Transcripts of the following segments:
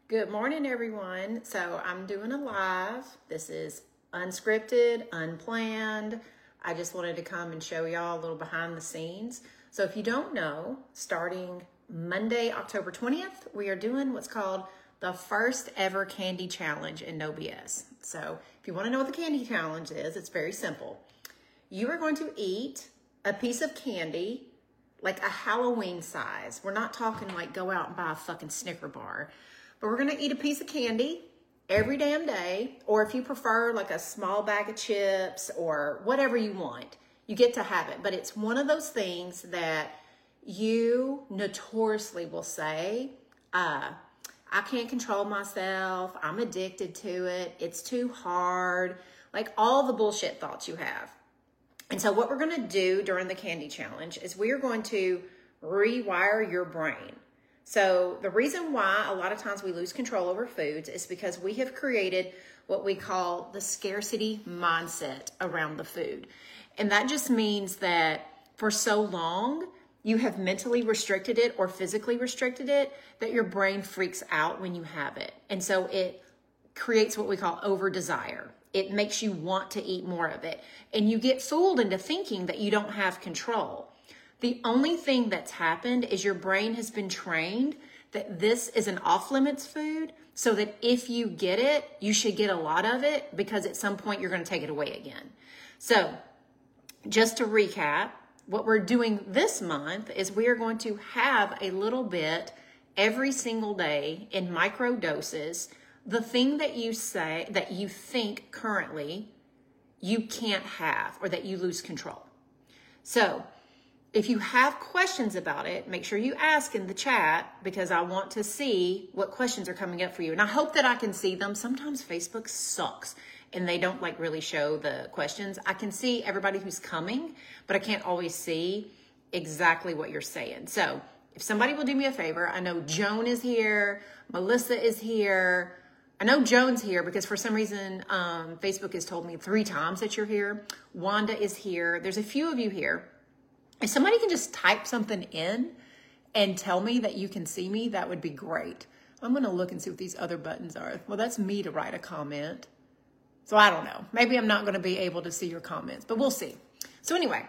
Good morning, everyone. So I'm doing a live. This is unscripted, unplanned. I just wanted to come and show y'all a little behind the scenes. So if you don't know, starting Monday, October 20th, we are doing what's called the first ever candy challenge in No BS. So if you want to know what the candy challenge is, it's very simple. You are going to eat a piece of candy, like a Halloween size. We're not talking like go out and buy a fucking Snicker bar. But we're gonna eat a piece of candy every damn day, or if you prefer like a small bag of chips or whatever you want, you get to have it. But it's one of those things that you notoriously will say, I can't control myself, I'm addicted to it, it's too hard, like all the bullshit thoughts you have. And so what we're gonna do during the candy challenge is we are going to rewire your brain. So the reason why a lot of times we lose control over foods is because we have created what we call the scarcity mindset around the food. And that just means that for so long, you have mentally restricted it or physically restricted it that your brain freaks out when you have it. And so it creates what we call over desire. It makes you want to eat more of it. And you get fooled into thinking that you don't have control. The only thing that's happened is your brain has been trained that this is an off-limits food, so that if you get it, you should get a lot of it because at some point you're going to take it away again. So just to recap, what we're doing this month is we are going to have a little bit every single day in micro doses, the thing that you say, that you think currently you can't have or that you lose control. So if you have questions about it, make sure you ask in the chat because I want to see what questions are coming up for you. And I hope that I can see them. Sometimes Facebook sucks and they don't like really show the questions. I can see everybody who's coming, but I can't always see exactly what you're saying. So if somebody will do me a favor, I know Joan is here, Melissa is here. I know Joan's here because for some reason, Facebook has told me 3 times that you're here. Wanda is here. There's a few of you here. If somebody can just type something in and tell me that you can see me, that would be great. I'm going to look and see what these other buttons are. Well, that's me to write a comment. So I don't know. Maybe I'm not going to be able to see your comments, but we'll see. So anyway,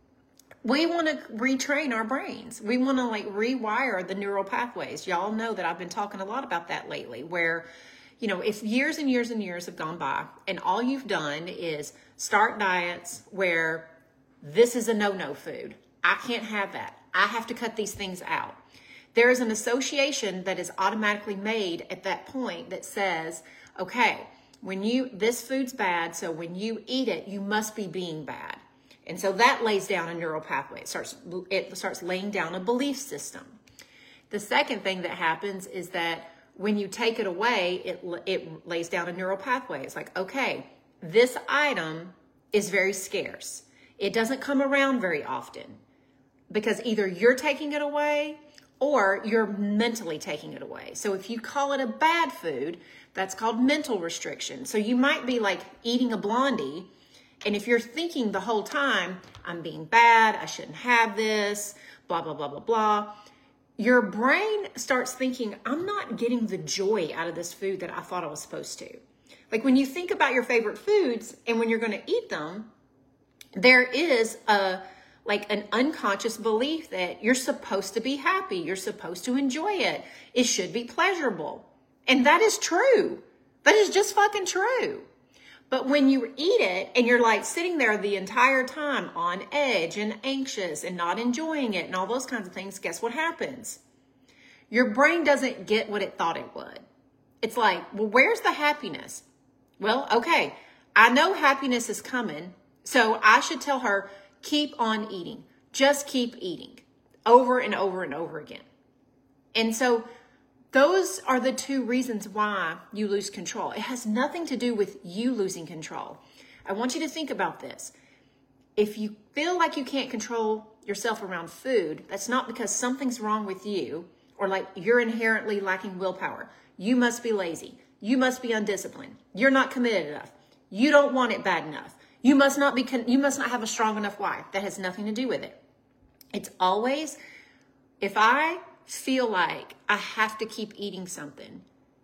we want to retrain our brains. We want to like rewire the neural pathways. Y'all know that I've been talking a lot about that lately, where, you know, if years and years and years have gone by and all you've done is start diets where this is a no-no food. I can't have that. I have to cut these things out. There is an association that is automatically made at that point that says, okay, this food's bad, so when you eat it, you must be being bad. And so that lays down a neural pathway. It starts laying down a belief system. The second thing that happens is that when you take it away, it lays down a neural pathway. It's like, okay, this item is very scarce. It doesn't come around very often because either you're taking it away or you're mentally taking it away. So if you call it a bad food, that's called mental restriction. So you might be like eating a Blondie, and if you're thinking the whole time, I'm being bad, I shouldn't have this, blah, blah, blah, blah, blah, your brain starts thinking, I'm not getting the joy out of this food that I thought I was supposed to. Like when you think about your favorite foods and when you're going to eat them, there is an unconscious belief that you're supposed to be happy. You're supposed to enjoy it. It should be pleasurable. And that is true. That is just fucking true. But when you eat it and you're like sitting there the entire time on edge and anxious and not enjoying it and all those kinds of things, guess what happens? Your brain doesn't get what it thought it would. It's like, well, where's the happiness? Well, okay, I know happiness is coming. So I should tell her, keep on eating. Just keep eating over and over and over again. And so those are the 2 reasons why you lose control. It has nothing to do with you losing control. I want you to think about this. If you feel like you can't control yourself around food, that's not because something's wrong with you or like you're inherently lacking willpower. You must be lazy. You must be undisciplined. You're not committed enough. You don't want it bad enough. You must not have a strong enough why. That has nothing to do with it. It's always, if I feel like I have to keep eating something,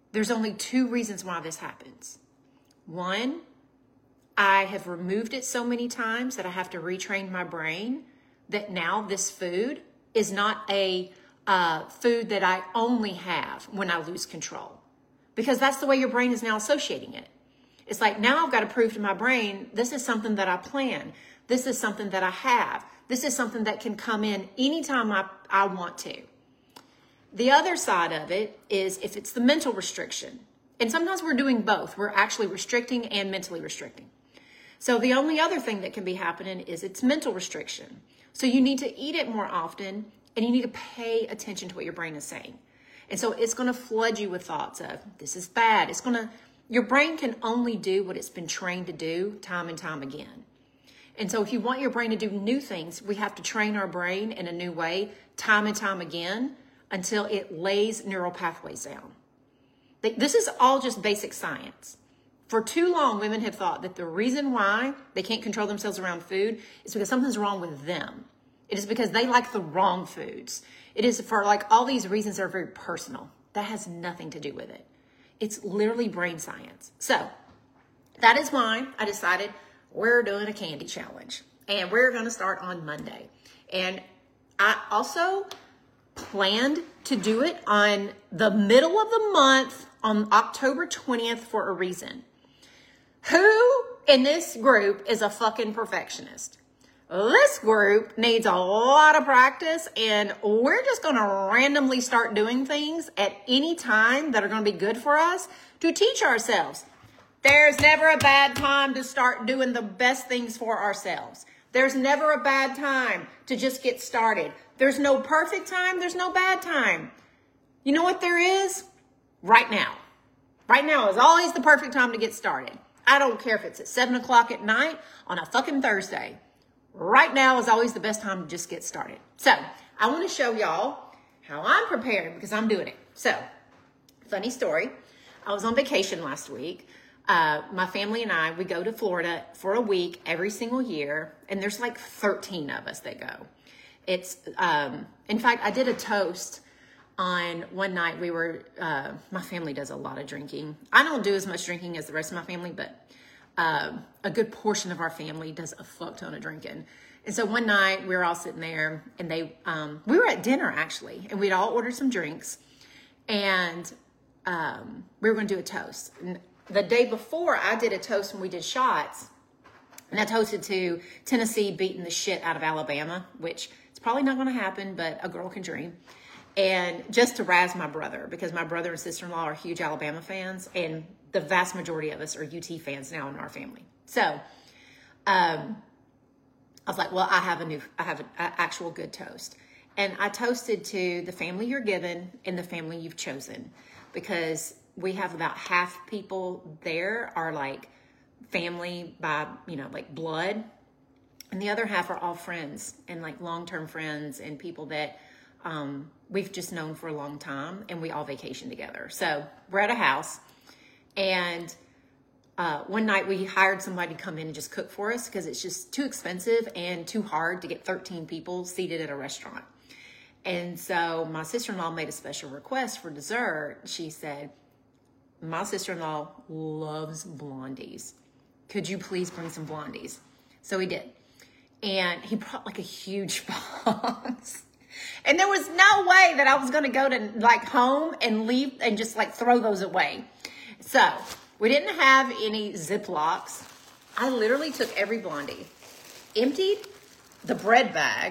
there's only 2 reasons why this happens. One, I have removed it so many times that I have to retrain my brain that now this food is not a food that I only have when I lose control. Because that's the way your brain is now associating it. It's like, now I've got to prove to my brain, this is something that I plan. This is something that I have. This is something that can come in anytime I want to. The other side of it is if it's the mental restriction. And sometimes we're doing both. We're actually restricting and mentally restricting. So the only other thing that can be happening is it's mental restriction. So you need to eat it more often and you need to pay attention to what your brain is saying. And so it's going to flood you with thoughts of, this is bad. Your brain can only do what it's been trained to do time and time again. And so if you want your brain to do new things, we have to train our brain in a new way time and time again until it lays neural pathways down. This is all just basic science. For too long, women have thought that the reason why they can't control themselves around food is because something's wrong with them. It is because they like the wrong foods. It is for like all these reasons that are very personal. That has nothing to do with it. It's literally brain science. So that is why I decided we're doing a candy challenge and we're going to start on Monday. And I also planned to do it on the middle of the month on October 20th for a reason. Who in this group is a fucking perfectionist? This group needs a lot of practice, and we're just going to randomly start doing things at any time that are going to be good for us to teach ourselves. There's never a bad time to start doing the best things for ourselves. There's never a bad time to just get started. There's no perfect time. There's no bad time. You know what there is? Right now. Right now is always the perfect time to get started. I don't care if it's at 7 o'clock at night on a fucking Thursday. Right now is always the best time to just get started. So I want to show y'all how I'm preparing because I'm doing it. So funny story. I was on vacation last week. My family and I, we go to Florida for a week every single year. And there's like 13 of us that go. It's, in fact, I did a toast on one night. We were, my family does a lot of drinking. I don't do as much drinking as the rest of my family, but a good portion of our family does a fuck ton of drinking. And so one night we were all sitting there and we were at dinner actually, and we'd all ordered some drinks and, we were going to do a toast. And the day before I did a toast when we did shots, and I toasted to Tennessee beating the shit out of Alabama, which it's probably not going to happen, but a girl can dream. And just to razz my brother, because my brother and sister-in-law are huge Alabama fans, and the vast majority of us are UT fans now in our family. So, I was like, well, I have an actual good toast. And I toasted to the family you're given and the family you've chosen, because we have about half people there are like family by, like blood. And the other half are all friends and like long-term friends and people that, we've just known for a long time, and we all vacation together. So we're at a house, and one night we hired somebody to come in and just cook for us because it's just too expensive and too hard to get 13 people seated at a restaurant. And so my sister-in-law made a special request for dessert. She said, my sister-in-law loves blondies. Could you please bring some blondies? So he did. And he brought like a huge box. And there was no way that I was going to go to like home and leave and just like throw those away. So we didn't have any Ziplocs. I literally took every blondie, emptied the bread bag,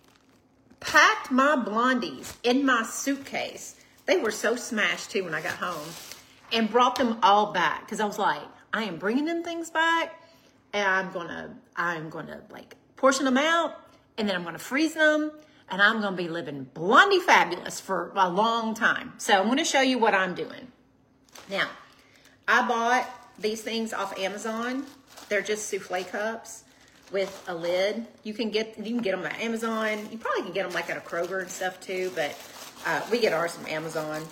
packed my blondies in my suitcase. They were so smashed too when I got home, and brought them all back. Cause I was like, I am bringing them things back, and I'm going to like portion them out, and then I'm going to freeze them. And I'm going to be living Blondie fabulous for a long time. So I'm going to show you what I'm doing. Now, I bought these things off Amazon. They're just souffle cups with a lid. You can get them at Amazon. You probably can get them like at a Kroger and stuff too, but we get ours from Amazon.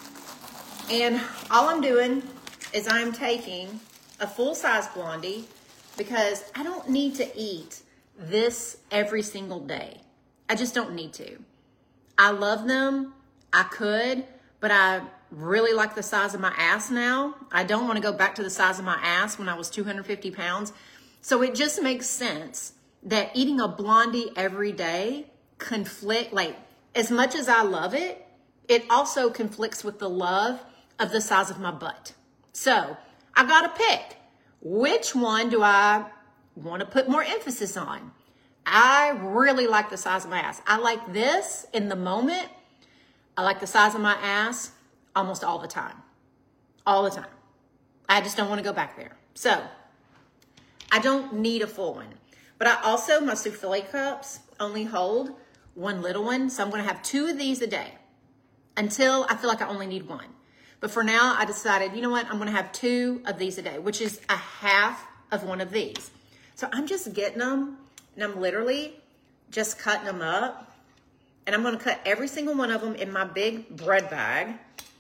And all I'm doing is I'm taking a full-size Blondie because I don't need to eat this every single day. I just don't need to. I love them. I could, but really like the size of my ass now. I don't want to go back to the size of my ass when I was 250 pounds. So it just makes sense that eating a Blondie every day conflict, like as much as I love it, it also conflicts with the love of the size of my butt. So I got to pick, which one do I want to put more emphasis on? I really like the size of my ass. I like this in the moment. I like the size of my ass almost all the time. All the time. I just don't want to go back there. So I don't need a full one. But I also, my souffle cups only hold one little one. So I'm going to have 2 of these a day until I feel like I only need one. But for now, I decided, you know what? I'm going to have 2 of these a day, which is a half of one of these. So I'm just getting them, and I'm literally just cutting them up. And I'm going to cut every single one of them in my big bread bag.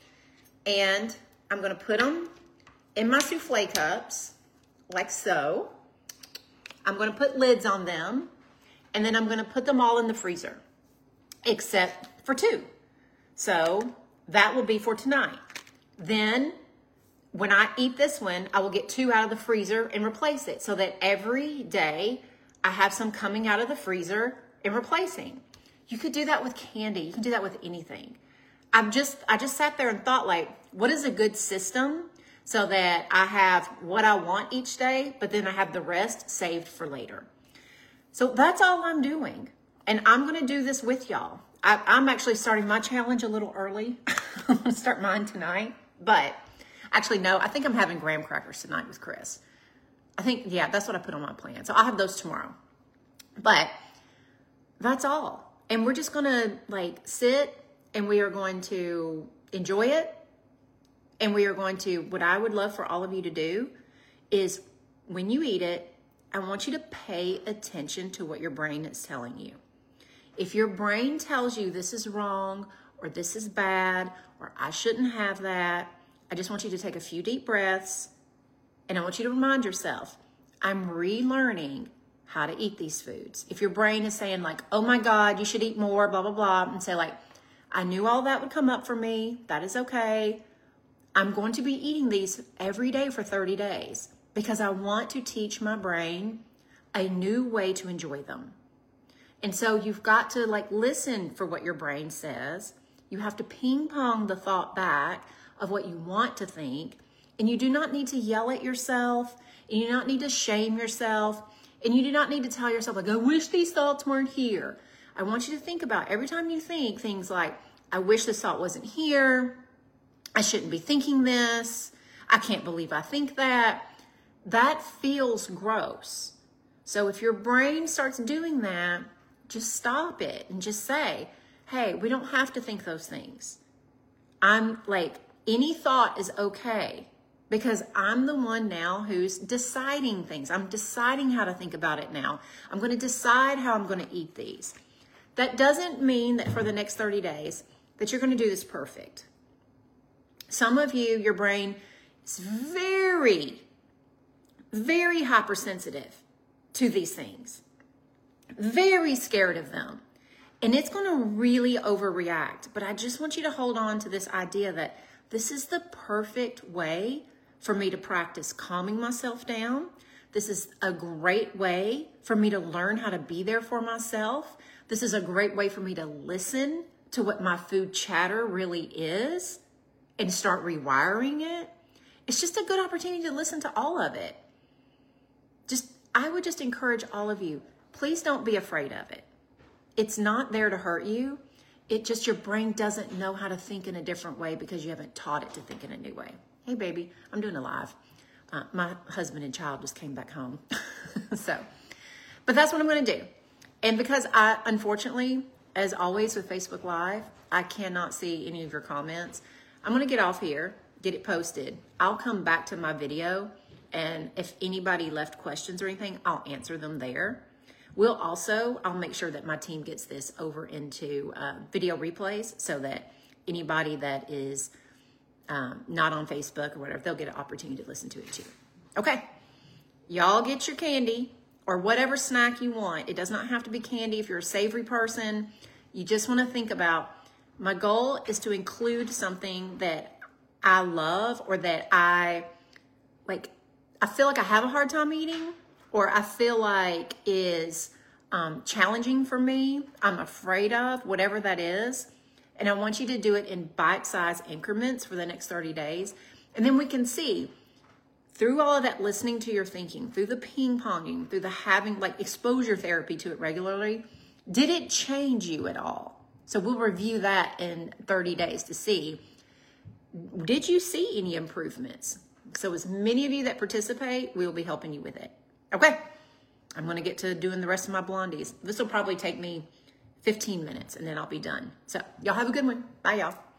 And I'm going to put them in my souffle cups, like so. I'm going to put lids on them. And then I'm going to put them all in the freezer, except for 2. So that will be for tonight. Then when I eat this one, I will get 2 out of the freezer and replace it so that every day I have some coming out of the freezer and replacing. You could do that with candy. You can do that with anything. I just sat there and thought, like, what is a good system so that I have what I want each day, but then I have the rest saved for later. So that's all I'm doing. And I'm going to do this with y'all. I'm actually starting my challenge a little early. I'm going to start mine tonight. But actually, no, I think I'm having graham crackers tonight with Chris. I think, yeah, that's what I put on my plan. So I'll have those tomorrow. But that's all. And we're just going to like sit and we are going to enjoy it. And we are going to, what I would love for all of you to do is when you eat it, I want you to pay attention to what your brain is telling you. If your brain tells you this is wrong or this is bad or I shouldn't have that, I just want you to take a few deep breaths and I want you to remind yourself, I'm relearning how to eat these foods. If your brain is saying like, oh my God, you should eat more, blah, blah, blah, and say like, I knew all that would come up for me. That is okay. I'm going to be eating these every day for 30 days because I want to teach my brain a new way to enjoy them. And so you've got to like listen for what your brain says. You have to ping pong the thought back of what you want to think. And you do not need to yell at yourself. And you do not need to shame yourself. And you do not need to tell yourself like, I wish these thoughts weren't here. I want you to think about every time you think things like, I wish this thought wasn't here. I shouldn't be thinking this. I can't believe I think that. That feels gross. So if your brain starts doing that, just stop it and just say, hey, we don't have to think those things. I'm like, any thought is okay because I'm the one now who's deciding things. I'm deciding how to think about it now. I'm going to decide how I'm going to eat these. That doesn't mean that for the next 30 days that you're going to do this perfect. Some of you, your brain is very, very hypersensitive to these things. Very scared of them. And it's going to really overreact. But I just want you to hold on to this idea that this is the perfect way for me to practice calming myself down. This is a great way for me to learn how to be there for myself. This is a great way for me to listen to what my food chatter really is and start rewiring it. It's just a good opportunity to listen to all of it. I would just encourage all of you, please don't be afraid of it. It's not there to hurt you. It just, your brain doesn't know how to think in a different way because you haven't taught it to think in a new way. Hey, baby, I'm doing a live. My husband and child just came back home. But that's what I'm going to do. And because I, unfortunately, as always with Facebook Live, I cannot see any of your comments. I'm going to get off here, get it posted. I'll come back to my video. And if anybody left questions or anything, I'll answer them there. I'll make sure that my team gets this over into video replays so that anybody that is not on Facebook or whatever, they'll get an opportunity to listen to it too. Okay, y'all get your candy or whatever snack you want. It does not have to be candy. If you're a savory person, you just want to think about, my goal is to include something that I love or that I feel like I have a hard time eating, or I feel like is challenging for me, I'm afraid of, whatever that is. And I want you to do it in bite-sized increments for the next 30 days. And then we can see through all of that listening to your thinking, through the ping-ponging, through the having like exposure therapy to it regularly, did it change you at all? So we'll review that in 30 days to see, did you see any improvements? So as many of you that participate, we will be helping you with it. Okay, I'm going to get to doing the rest of my blondies. This will probably take me 15 minutes and then I'll be done. So y'all have a good one. Bye, y'all.